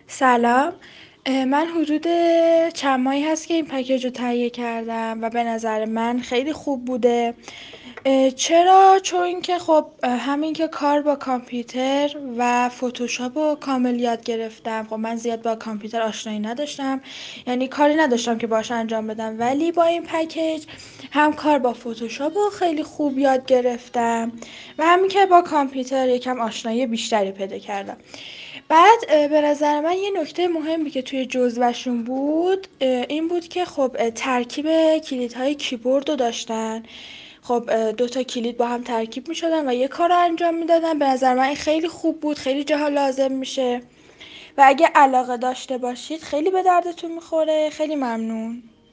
سلام. من حدود چند ماهی هست که این پکیج رو تهیه کردم و به نظر من خیلی خوب بوده. چرا؟ چون که خب همین که کار با کامپیوتر و فتوشاپ رو کامل یاد گرفتم. خب من زیاد با کامپیوتر آشنایی نداشتم، یعنی کاری نداشتم که باش انجام بدم، ولی با این پکیج هم کار با فتوشاپ رو خیلی خوب یاد گرفتم و همین که با کامپیوتر یکم آشنایی بیشتری پیدا کردم. بعد به نظر من یه نکته مهمی که توی جزوه‌شون بود این بود که خب ترکیب کلیدهای کیبورد رو داشتن. خب دو تا کلید با هم ترکیب می شدن و یه کار رو انجام میدادن. به نظر من این خیلی خوب بود، خیلی جاها لازم میشه و اگه علاقه داشته باشید خیلی به دردتون میخوره. خیلی ممنون.